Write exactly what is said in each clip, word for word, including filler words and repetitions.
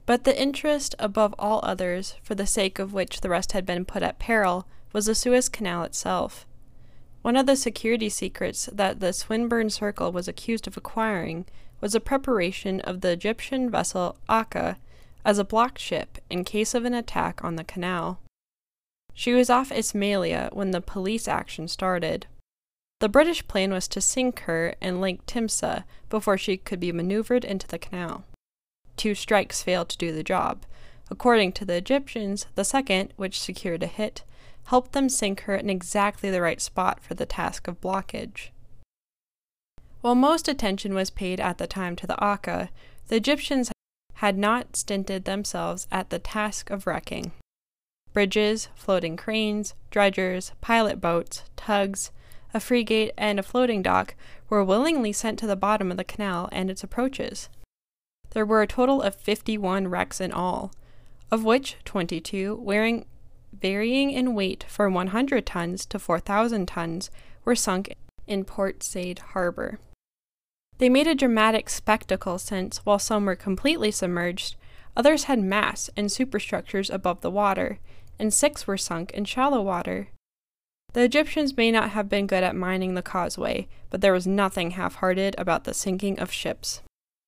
But the interest above all others, for the sake of which the rest had been put at peril, was the Suez Canal itself. One of the security secrets that the Swinburne Circle was accused of acquiring was the preparation of the Egyptian vessel Akka as a block ship in case of an attack on the canal. She was off Ismailia when the police action started. The British plan was to sink her in Lake Timseh before she could be maneuvered into the canal. Two strikes failed to do the job. According to the Egyptians, the second, which secured a hit, helped them sink her in exactly the right spot for the task of blockage. While most attention was paid at the time to the Akka, the Egyptians had not stinted themselves at the task of wrecking. Bridges, floating cranes, dredgers, pilot boats, tugs, a frigate, and a floating dock were willingly sent to the bottom of the canal and its approaches. There were a total of fifty-one wrecks in all, of which twenty-two, wearing, varying in weight from one hundred tons to four thousand tons, were sunk in Port Said harbor. They made a dramatic spectacle since, while some were completely submerged, others had masts and superstructures above the water, and six were sunk in shallow water. The Egyptians may not have been good at mining the causeway, but there was nothing half-hearted about the sinking of ships.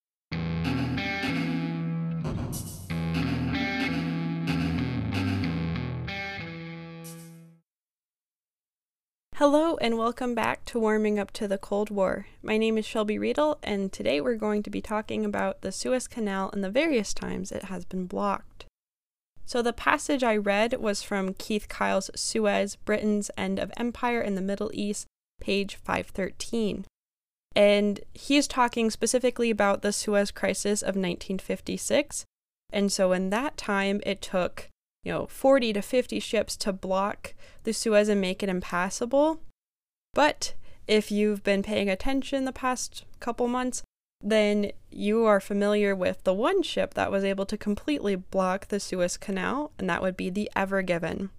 Hello and welcome back to Warming Up to the Cold War. My name is Shelby Riedel, and today we're going to be talking about the Suez Canal and the various times it has been blocked. So the passage I read was from Keith Kyle's Suez, Britain's End of Empire in the Middle East, page five thirteen. And he's talking specifically about the Suez Crisis of nineteen fifty-six. And so in that time, it took you know, forty to fifty ships to block the Suez and make it impassable. But if you've been paying attention the past couple months, then you are familiar with the one ship that was able to completely block the Suez Canal, and that would be the Ever Given.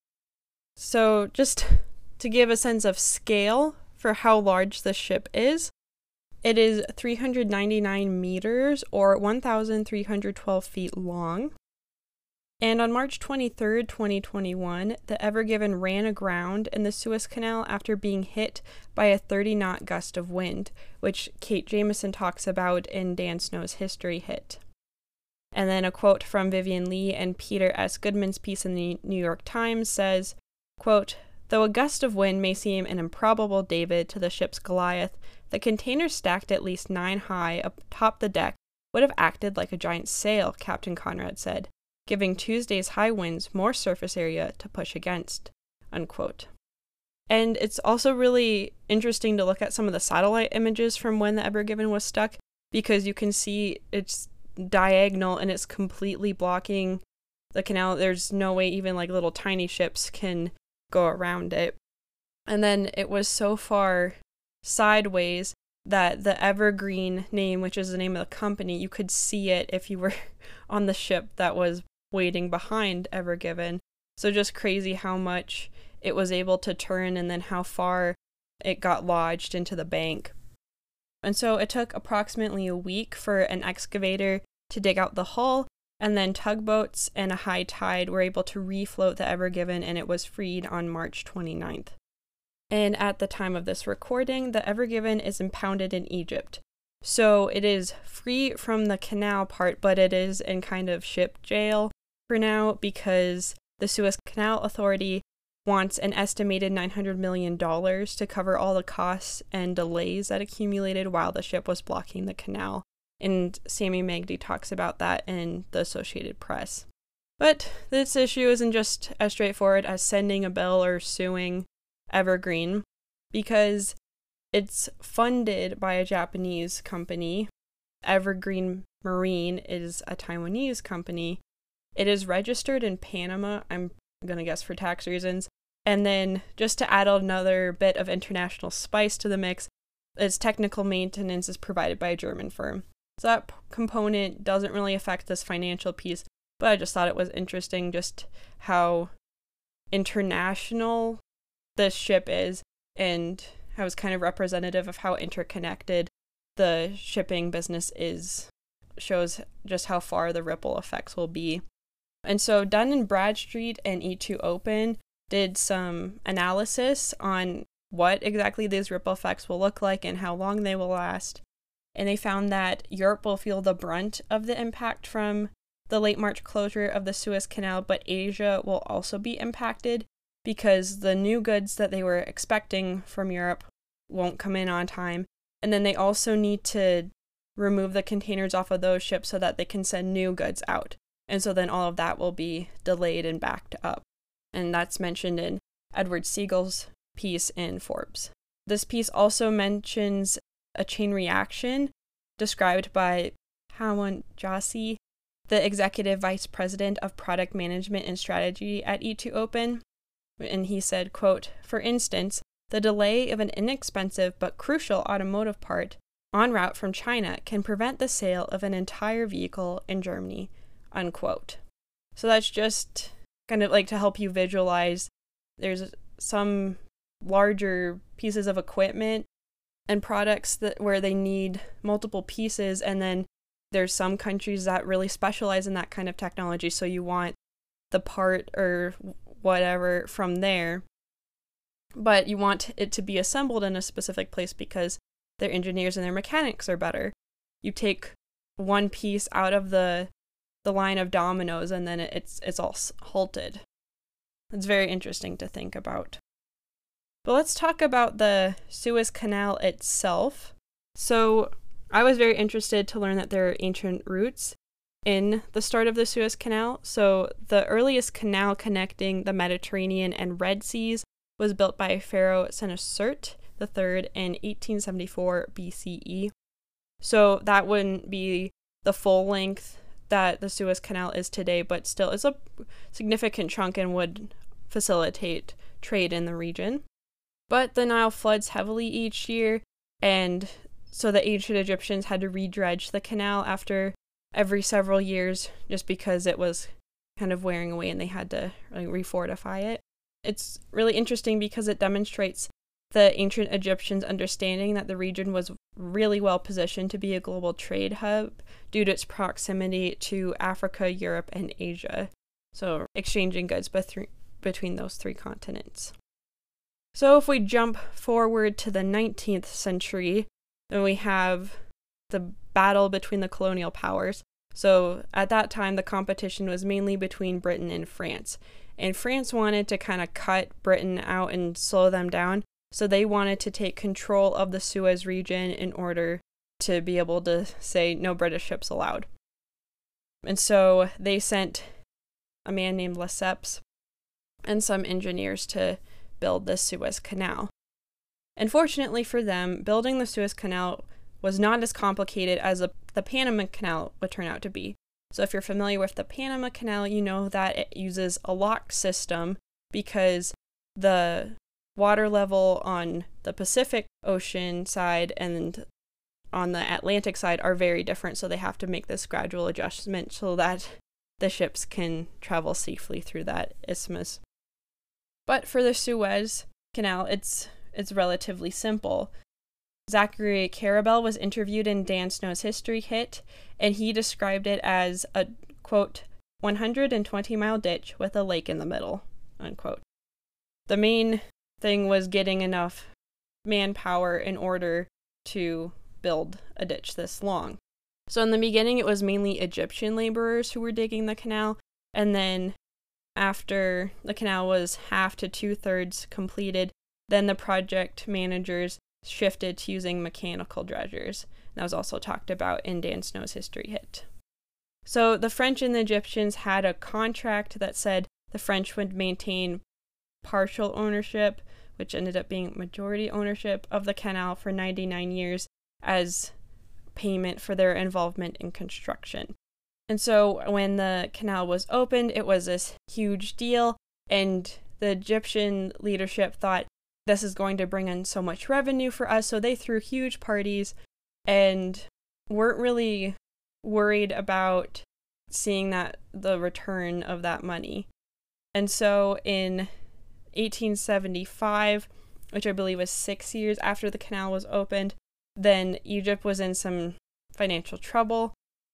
So just to give a sense of scale for how large this ship is, it is three hundred ninety-nine meters or one thousand three hundred twelve feet long. And on March twenty-third, twenty twenty-one, the Ever Given ran aground in the Suez Canal after being hit by a thirty knot gust of wind, which Kate Jameson talks about in Dan Snow's History Hit. And then a quote from Vivian Lee and Peter S. Goodman's piece in the New York Times says, quote, "Though a gust of wind may seem an improbable David to the ship's Goliath, the container stacked at least nine high atop the deck would have acted like a giant sail," Captain Conrad said, giving Tuesday's high winds more surface area to push against, unquote. And it's also really interesting to look at some of the satellite images from when the Ever Given was stuck, because you can see it's diagonal and it's completely blocking the canal. There's no way even like little tiny ships can go around it. And then it was so far sideways that the Evergreen name, which is the name of the company, you could see it if you were on the ship that was waiting behind Ever Given. So just crazy how much it was able to turn and then how far it got lodged into the bank. And so it took approximately a week for an excavator to dig out the hull, and then tugboats and a high tide were able to refloat the Ever Given, and it was freed on March twenty-ninth. And at the time of this recording, the Ever Given is impounded in Egypt. So it is free from the canal part, but it is in kind of ship jail for now because the Suez Canal Authority wants an estimated nine hundred million dollars to cover all the costs and delays that accumulated while the ship was blocking the canal. And Sammy Magdy talks about that in the Associated Press. But this issue isn't just as straightforward as sending a bill or suing Evergreen, because it's funded by a Japanese company. Evergreen Marine is a Taiwanese company. It is registered in Panama, I'm going to guess for tax reasons. And then just to add another bit of international spice to the mix, its technical maintenance is provided by a German firm. So that p- component doesn't really affect this financial piece, but I just thought it was interesting just how international this ship is and how it's kind of representative of how interconnected the shipping business is shows just how far the ripple effects will be. And so Dun and Bradstreet and E two Open did some analysis on what exactly these ripple effects will look like and how long they will last. And they found that Europe will feel the brunt of the impact from the late March closure of the Suez Canal, but Asia will also be impacted because the new goods that they were expecting from Europe won't come in on time. And then they also need to remove the containers off of those ships so that they can send new goods out. And so then all of that will be delayed and backed up. And that's mentioned in Edward Siegel's piece in Forbes. This piece also mentions a chain reaction described by Hawan Jassi, the executive vice president of product management and strategy at E two Open. And he said, quote, "For instance, the delay of an inexpensive but crucial automotive part en route from China can prevent the sale of an entire vehicle in Germany," unquote. So that's just kind of like to help you visualize. There's some larger pieces of equipment and products that where they need multiple pieces, and then there's some countries that really specialize in that kind of technology, so you want the part or whatever from there, but you want it to be assembled in a specific place because their engineers and their mechanics are better. You take one piece out of the the line of dominoes and then it's it's all halted. It's very interesting to think about. But let's talk about the Suez Canal itself. So I was very interested to learn that there are ancient roots in the start of the Suez Canal. So the earliest canal connecting the Mediterranean and Red Seas was built by Pharaoh Senusert the third in eighteen seventy-four B C E. So that wouldn't be the full length that the Suez Canal is today, but still it's a significant chunk and would facilitate trade in the region. But the Nile floods heavily each year, and so the ancient Egyptians had to re-dredge the canal after every several years just because it was kind of wearing away and they had to like, refortify it. It's really interesting because it demonstrates the ancient Egyptians' understanding that the region was really well positioned to be a global trade hub due to its proximity to Africa, Europe, and Asia. So exchanging goods beth- between those three continents. So if we jump forward to the nineteenth century, then we have the battle between the colonial powers. So at that time, the competition was mainly between Britain and France. And France wanted to kind of cut Britain out and slow them down. So they wanted to take control of the Suez region in order to be able to say no British ships allowed. And so they sent a man named Lesseps and some engineers to build the Suez Canal. Unfortunately for them, building the Suez Canal was not as complicated as a, the Panama Canal would turn out to be. So if you're familiar with the Panama Canal, you know that it uses a lock system because the water level on the Pacific Ocean side and on the Atlantic side are very different, so they have to make this gradual adjustment so that the ships can travel safely through that isthmus. But for the Suez Canal, it's it's relatively simple. Zachary Karabell was interviewed in Dan Snow's History Hit, and he described it as a, quote, one hundred twenty mile ditch with a lake in the middle, unquote. The main thing was getting enough manpower in order to build a ditch this long. So in the beginning, it was mainly Egyptian laborers who were digging the canal, and then after the canal was half to two-thirds completed, then the project managers shifted to using mechanical dredgers. That was also talked about in Dan Snow's History Hit. So the French and the Egyptians had a contract that said the French would maintain partial ownership, which ended up being majority ownership of the canal for ninety-nine years as payment for their involvement in construction. And so when the canal was opened, it was this huge deal, and the Egyptian leadership thought this is going to bring in so much revenue for us, so they threw huge parties and weren't really worried about seeing that the return of that money. And so in eighteen seventy-five, which I believe was six years after the canal was opened, then Egypt was in some financial trouble,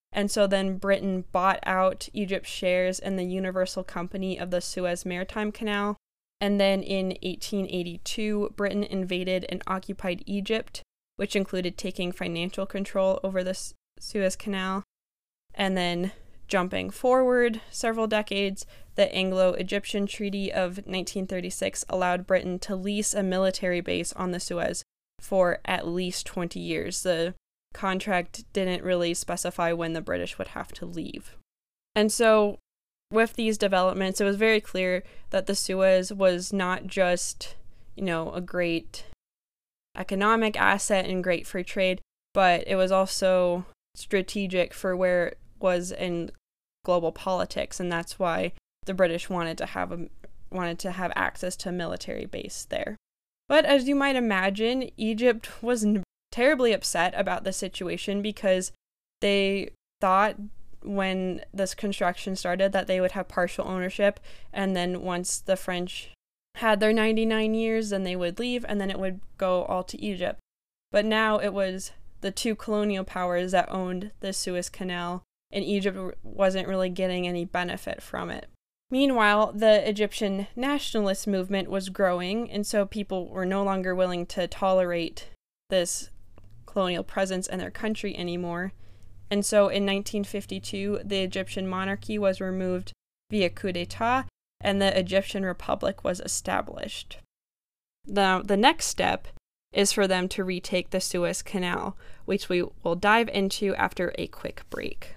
And so then Britain bought out Egypt's shares in the Universal Company of the Suez Maritime Canal. And then in eighteen eighty-two, Britain invaded and occupied Egypt, which included taking financial control over the Suez Canal. And then jumping forward several decades, the Anglo-Egyptian Treaty of nineteen thirty-six allowed Britain to lease a military base on the Suez for at least twenty years. The contract didn't really specify when the British would have to leave. And so with these developments, it was very clear that the Suez was not just, you know, a great economic asset and great for trade, but it was also strategic for where it was in global politics, and that's why the British wanted to have a wanted to have access to a military base there. But as you might imagine, Egypt was n- terribly upset about the situation because they thought when this construction started that they would have partial ownership, and then once the French had their ninety-nine years, then they would leave, and then it would go all to Egypt. But now it was the two colonial powers that owned the Suez Canal, and Egypt wasn't really getting any benefit from it. Meanwhile, the Egyptian nationalist movement was growing, and so people were no longer willing to tolerate this colonial presence in their country anymore. And so in nineteen fifty-two, the Egyptian monarchy was removed via coup d'etat, and the Egyptian Republic was established. Now, the next step is for them to retake the Suez Canal, which we will dive into after a quick break.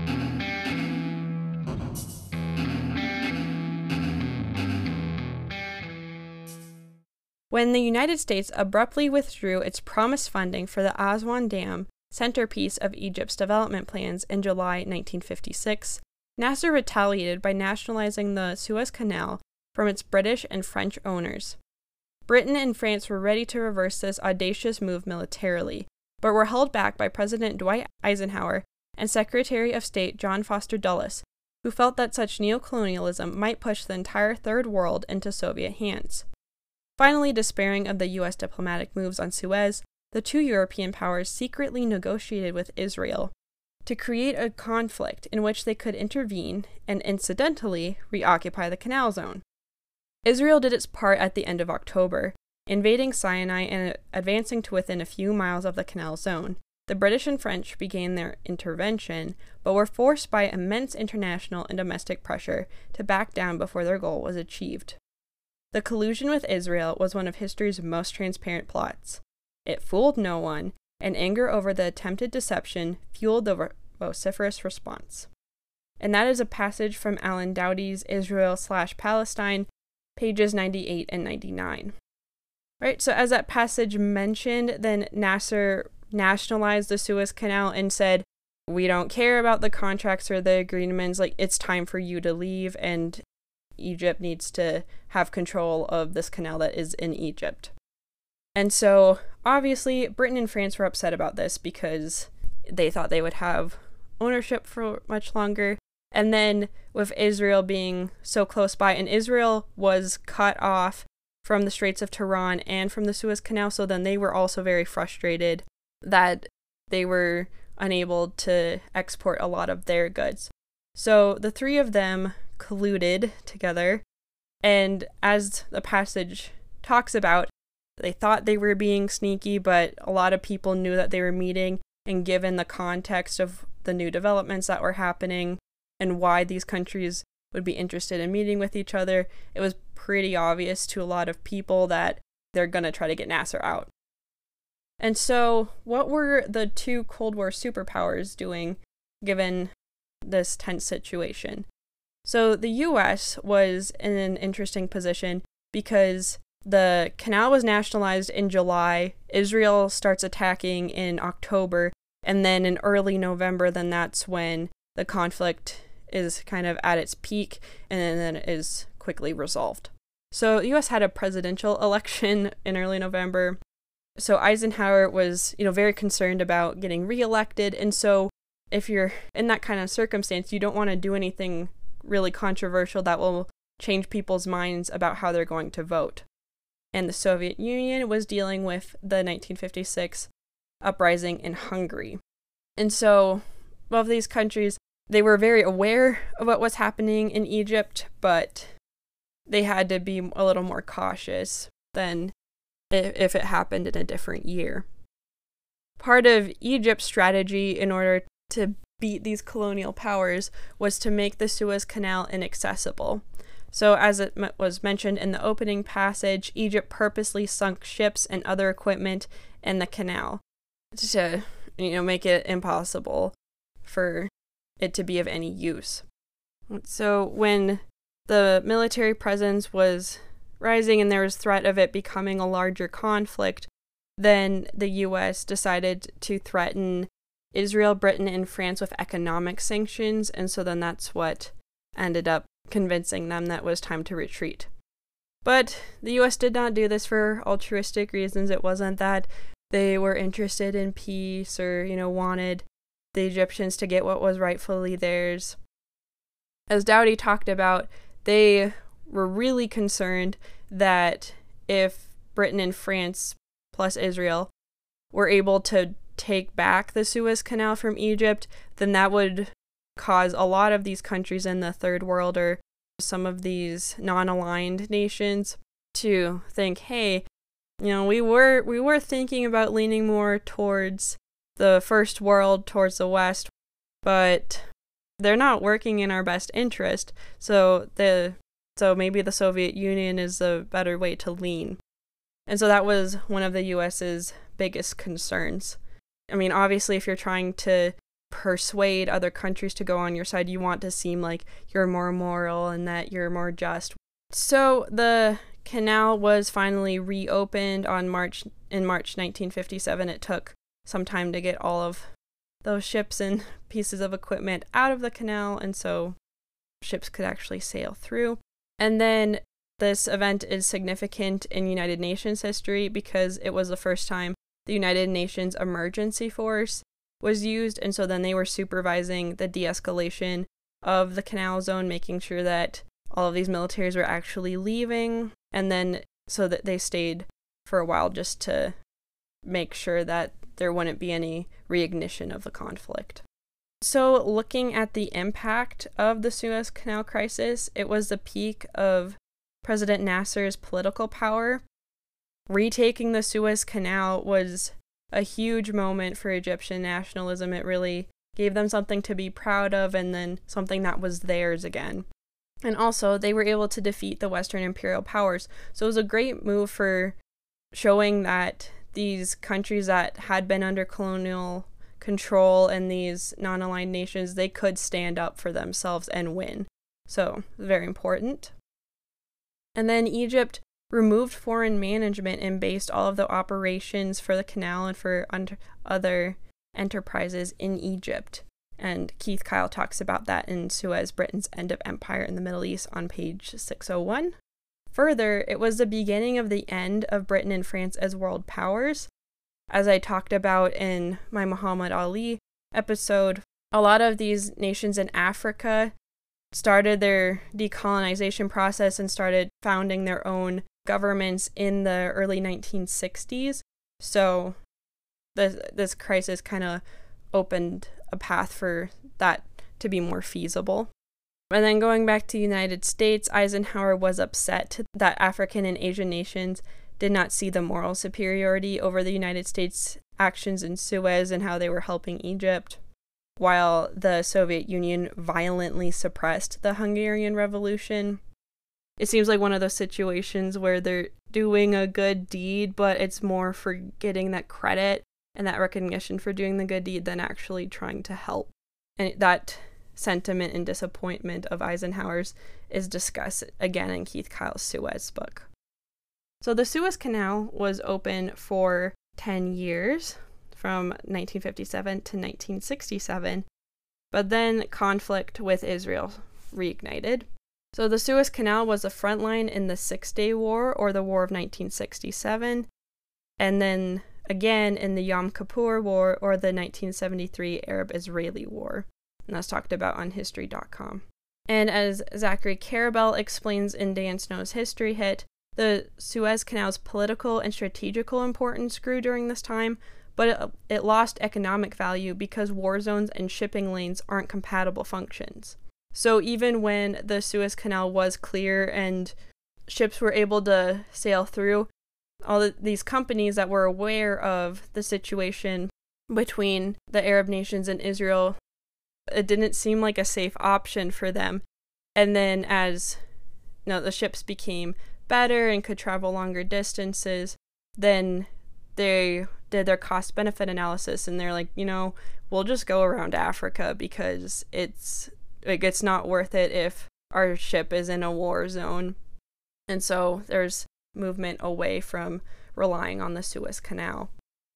When the United States abruptly withdrew its promised funding for the Aswan Dam, centerpiece of Egypt's development plans, in July nineteen fifty-six, Nasser retaliated by nationalizing the Suez Canal from its British and French owners. Britain and France were ready to reverse this audacious move militarily, but were held back by President Dwight Eisenhower and Secretary of State John Foster Dulles, who felt that such neocolonialism might push the entire Third World into Soviet hands. Finally, despairing of the U S diplomatic moves on Suez, the two European powers secretly negotiated with Israel to create a conflict in which they could intervene and, incidentally, reoccupy the canal zone. Israel did its part at the end of October, invading Sinai and advancing to within a few miles of the canal zone. The British and French began their intervention, but were forced by immense international and domestic pressure to back down before their goal was achieved. The collusion with Israel was one of history's most transparent plots. It fooled no one, and anger over the attempted deception fueled the vociferous response. And that is a passage from Alan Dowdy's Israel slash Palestine, pages ninety-eight and ninety-nine. Right, so as that passage mentioned, then Nasser nationalized the Suez Canal and said, we don't care about the contracts or the agreements, like, it's time for you to leave, and Egypt needs to have control of this canal that is in Egypt. And so, obviously, Britain and France were upset about this because they thought they would have ownership for much longer. And then, with Israel being so close by, and Israel was cut off from the Straits of Tiran and from the Suez Canal, so then they were also very frustrated that they were unable to export a lot of their goods. So the three of them colluded together, and as the passage talks about, they thought they were being sneaky, but a lot of people knew that they were meeting, and given the context of the new developments that were happening and why these countries would be interested in meeting with each other, it was pretty obvious to a lot of people that they're going to try to get Nasser out. And so, what were the two Cold War superpowers doing given this tense situation? So, the U S was in an interesting position because the canal was nationalized in July, Israel starts attacking in October, and then in early November, then that's when the conflict is kind of at its peak, and then it is quickly resolved. So, the U S had a presidential election in early November. So Eisenhower was, you know, very concerned about getting reelected, and so if you're in that kind of circumstance, you don't want to do anything really controversial that will change people's minds about how they're going to vote. And the Soviet Union was dealing with the nineteen fifty-six uprising in Hungary. And so of these countries, they were very aware of what was happening in Egypt, but they had to be a little more cautious than if it happened in a different year. Part of Egypt's strategy in order to beat these colonial powers was to make the Suez Canal inaccessible. So as it was mentioned in the opening passage, Egypt purposely sunk ships and other equipment in the canal to, you know, make it impossible for it to be of any use. So when the military presence was rising and there was threat of it becoming a larger conflict, then the U S decided to threaten Israel, Britain, and France with economic sanctions, and so then that's what ended up convincing them that it was time to retreat. But the U S did not do this for altruistic reasons. It wasn't that they were interested in peace or, you know, wanted the Egyptians to get what was rightfully theirs. As Dowdy talked about, they were really concerned that if Britain and France plus Israel were able to take back the Suez Canal from Egypt, then that would cause a lot of these countries in the third world or some of these non-aligned nations to think, hey, you know, we were we were thinking about leaning more towards the first world, towards the West, but they're not working in our best interest. So the so maybe the Soviet Union is a better way to lean. And so that was one of the U S's biggest concerns. I mean, obviously, if you're trying to persuade other countries to go on your side, you want to seem like you're more moral and that you're more just. So the canal was finally reopened on March in March nineteen fifty-seven. It took some time to get all of those ships and pieces of equipment out of the canal, and so ships could actually sail through. And then this event is significant in United Nations history because it was the first time the United Nations Emergency Force was used, and so then they were supervising the de-escalation of the canal zone, making sure that all of these militaries were actually leaving, and then so that they stayed for a while just to make sure that there wouldn't be any reignition of the conflict. So looking at the impact of the Suez Canal crisis, it was the peak of President Nasser's political power. Retaking the Suez Canal was a huge moment for Egyptian nationalism. It really gave them something to be proud of and then something that was theirs again. And also, they were able to defeat the Western imperial powers. So it was a great move for showing that these countries that had been under colonial control and these non-aligned nations, they could stand up for themselves and win. So, very important. And then Egypt removed foreign management and based all of the operations for the canal and for under other enterprises in Egypt. And Keith Kyle talks about that in Suez, Britain's End of Empire in the Middle East on page six oh one. Further, it was the beginning of the end of Britain and France as world powers. As I talked about in my Muhammad Ali episode, a lot of these nations in Africa started their decolonization process and started founding their own governments in the early nineteen sixties. So this, this crisis kind of opened a path for that to be more feasible. And then going back to the United States, Eisenhower was upset that African and Asian nations did not see the moral superiority over the United States' actions in Suez and how they were helping Egypt, while the Soviet Union violently suppressed the Hungarian Revolution. It seems like one of those situations where they're doing a good deed, but it's more for getting that credit and that recognition for doing the good deed than actually trying to help. And that sentiment and disappointment of Eisenhower's is discussed again in Keith Kyle's Suez book. So the Suez Canal was open for ten years, from nineteen fifty-seven to nineteen sixty-seven, but then conflict with Israel reignited. So the Suez Canal was a front line in the Six-Day War, or the War of nineteen sixty-seven, and then again in the Yom Kippur War, or the nineteen seventy-three Arab-Israeli War. And that's talked about on history dot com. And as Zachary Karabell explains in Dan Snow's History Hit, the Suez Canal's political and strategical importance grew during this time, but it, it lost economic value because war zones and shipping lanes aren't compatible functions. So even when the Suez Canal was clear and ships were able to sail through, all of these companies that were aware of the situation between the Arab nations and Israel, it didn't seem like a safe option for them. And then as you know, the ships became better and could travel longer distances, then they did their cost-benefit analysis, and they're like, you know, we'll just go around Africa because it's like it's not worth it if our ship is in a war zone. And so there's movement away from relying on the Suez Canal.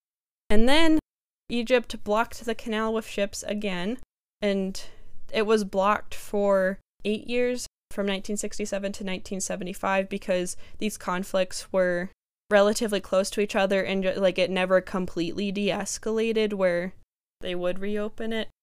And then Egypt blocked the canal with ships again, and it was blocked for eight years from nineteen sixty-seven to nineteen seventy-five because these conflicts were relatively close to each other, and like it never completely de-escalated where they would reopen it.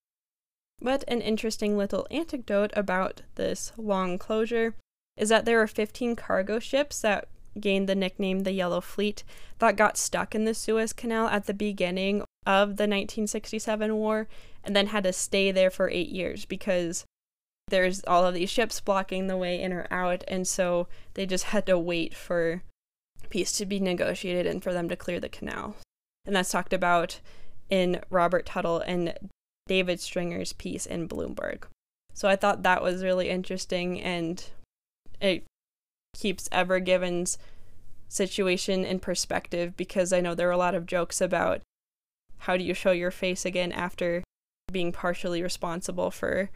But an interesting little anecdote about this long closure is that there were fifteen cargo ships that gained the nickname the Yellow Fleet that got stuck in the Suez Canal at the beginning of the nineteen sixty-seven war and then had to stay there for eight years because there's all of these ships blocking the way in or out, and so they just had to wait for peace to be negotiated and for them to clear the canal. And that's talked about in Robert Tuttle and David Stringer's piece in Bloomberg. So I thought that was really interesting, and it keeps Ever Given's situation in perspective because I know there are a lot of jokes about how do you show your face again after being partially responsible for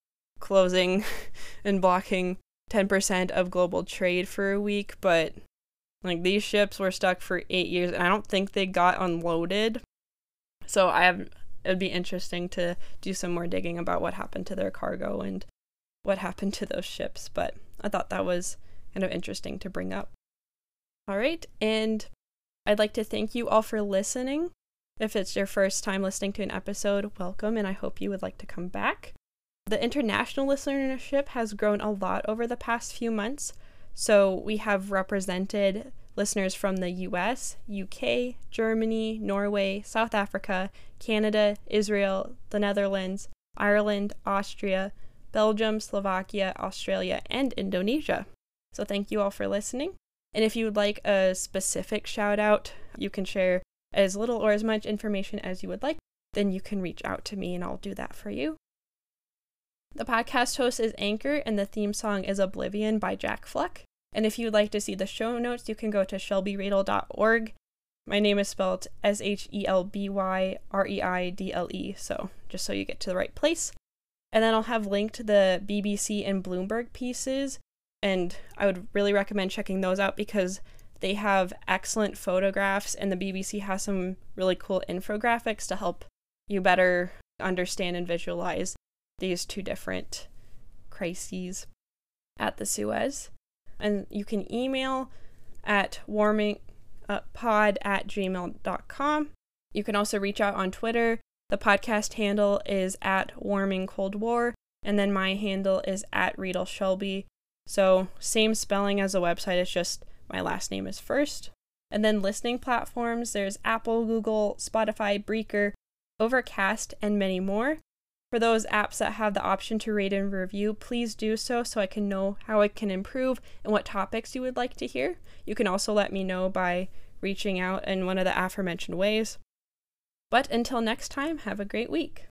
closing and blocking ten percent of global trade for a week, but like these ships were stuck for eight years and I don't think they got unloaded. So I have it'd be interesting to do some more digging about what happened to their cargo and what happened to those ships, but I thought that was kind of interesting to bring up. All right, and I'd like to thank you all for listening. If it's your first time listening to an episode, welcome, and I hope you would like to come back. The international listenership has grown a lot over the past few months, so we have represented listeners from the U S, U K, Germany, Norway, South Africa, Canada, Israel, the Netherlands, Ireland, Austria, Belgium, Slovakia, Australia, and Indonesia. So thank you all for listening. And if you would like a specific shout out, you can share as little or as much information as you would like, then you can reach out to me and I'll do that for you. The podcast host is Anchor, and the theme song is Oblivion by Jack Fleck. And if you'd like to see the show notes, you can go to shelby riedel dot org. My name is spelled S H E L B Y R E I D L E, so just so you get to the right place. And then I'll have linked the B B C and Bloomberg pieces, and I would really recommend checking those out because they have excellent photographs, and the B B C has some really cool infographics to help you better understand and visualize these two different crises at the Suez. And you can email at warmingpod at gmail dot com. You can also reach out on Twitter. The podcast handle is at Warming Cold War, and then my handle is at Riedel Shelby. So same spelling as the website, it's just my last name is first. And then listening platforms, there's Apple, Google, Spotify, Breaker, Overcast, and many more. For those apps that have the option to rate and review, please do so so I can know how it can improve and what topics you would like to hear. You can also let me know by reaching out in one of the aforementioned ways. But until next time, have a great week.